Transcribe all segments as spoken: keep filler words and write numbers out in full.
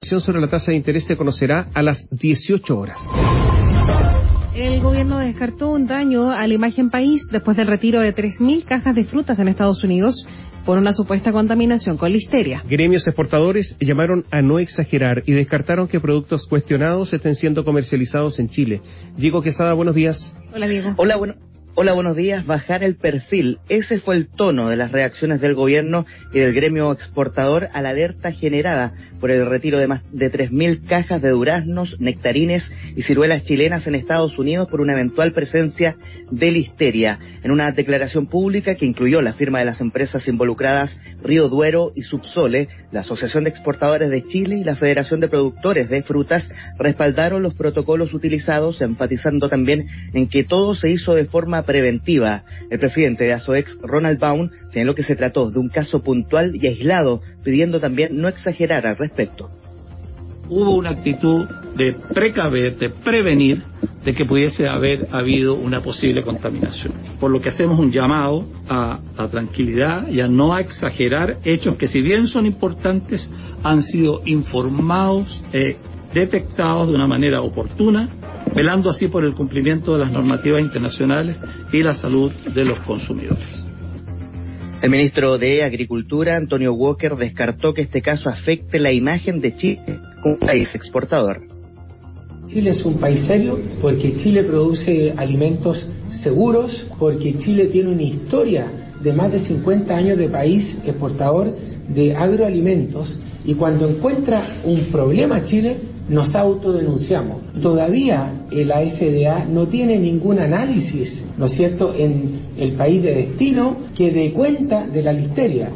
Sobre la tasa de interés se conocerá a las dieciocho horas. El gobierno descartó un daño a la imagen país después del retiro de tres mil cajas de frutas en Estados Unidos por una supuesta contaminación con listeria. Gremios exportadores llamaron a no exagerar y descartaron que productos cuestionados estén siendo comercializados en Chile. Diego Quesada, buenos días. Hola, Diego. Hola, bueno. Hola, buenos días. Bajar el perfil. Ese fue el tono de las reacciones del gobierno y del gremio exportador a la alerta generada por el retiro de más de tres mil cajas de duraznos, nectarines y ciruelas chilenas en Estados Unidos por una eventual presencia de listeria. En una declaración pública que incluyó la firma de las empresas involucradas Río Duero y Subsole, la Asociación de Exportadores de Chile y la Federación de Productores de Frutas respaldaron los protocolos utilizados, enfatizando también en que todo se hizo de forma preventiva. El presidente de ASOEX, Ronald Baum, señaló que se trató de un caso puntual y aislado, pidiendo también no exagerar al respecto. Hubo una actitud de precaver, de prevenir, de que pudiese haber habido una posible contaminación. Por lo que hacemos un llamado a la tranquilidad y a no exagerar hechos que, si bien son importantes, han sido informados, eh, detectados de una manera oportuna, velando así por el cumplimiento de las normativas internacionales y la salud de los consumidores. El ministro de Agricultura, Antonio Walker, descartó que este caso afecte la imagen de Chile como país exportador. Chile es un país serio porque Chile produce alimentos seguros, porque Chile tiene una historia de más de cincuenta años de país exportador de agroalimentos, y cuando encuentra un problema Chile, nos autodenunciamos. Todavía la F D A no tiene ningún análisis, ¿no es cierto?, en el país de destino que dé cuenta de la listeria.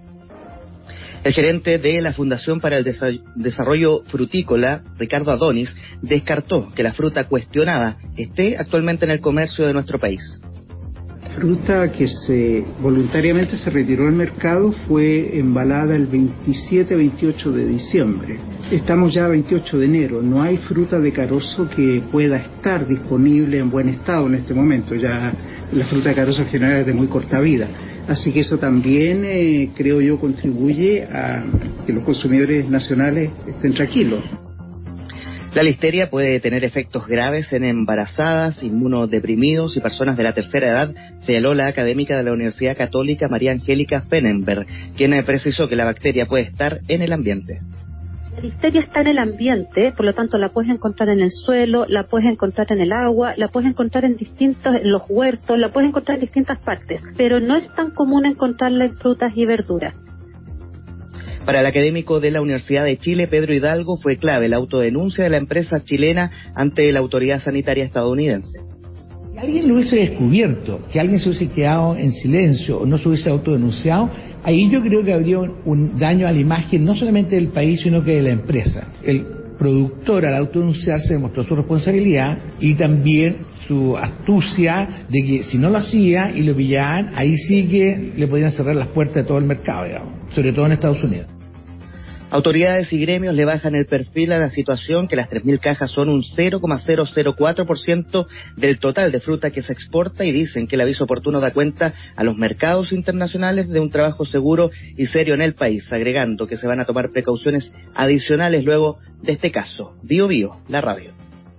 El gerente de la Fundación para el Desarrollo Frutícola, Ricardo Adonis, descartó que la fruta cuestionada esté actualmente en el comercio de nuestro país. Fruta que se voluntariamente se retiró del mercado fue embalada el veintisiete veintiocho de diciembre. Estamos ya a veintiocho de enero. No hay fruta de carozo que pueda estar disponible en buen estado en este momento. Ya la fruta de carozo en general es de muy corta vida. Así que eso también, eh, creo yo, contribuye a que los consumidores nacionales estén tranquilos. La listeria puede tener efectos graves en embarazadas, inmunodeprimidos y personas de la tercera edad, señaló la académica de la Universidad Católica María Angélica Fenenberg, quien precisó que la bacteria puede estar en el ambiente. La listeria está en el ambiente, por lo tanto la puedes encontrar en el suelo, la puedes encontrar en el agua, la puedes encontrar en distintos, en los huertos, la puedes encontrar en distintas partes, pero no es tan común encontrarla en frutas y verduras. Para el académico de la Universidad de Chile, Pedro Hidalgo, fue clave la autodenuncia de la empresa chilena ante la autoridad sanitaria estadounidense. Si alguien lo hubiese descubierto, que alguien se hubiese quedado en silencio o no se hubiese autodenunciado, ahí yo creo que habría un, un daño a la imagen no solamente del país, sino que de la empresa. El productor, al autodenunciarse, demostró su responsabilidad y también su astucia de que si no lo hacía y lo pillaban, ahí sí que le podían cerrar las puertas de todo el mercado, digamos, sobre todo en Estados Unidos. Autoridades y gremios le bajan el perfil a la situación, que las tres mil cajas son un cero coma cero cero cuatro por ciento del total de fruta que se exporta, y dicen que el aviso oportuno da cuenta a los mercados internacionales de un trabajo seguro y serio en el país, agregando que se van a tomar precauciones adicionales luego de este caso. Bio Bio, la radio.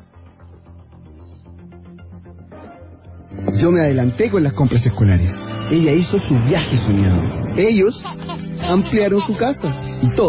Yo me adelanté con las compras escolares. Ella hizo su viaje soñado. Ellos ampliaron su casa y todo.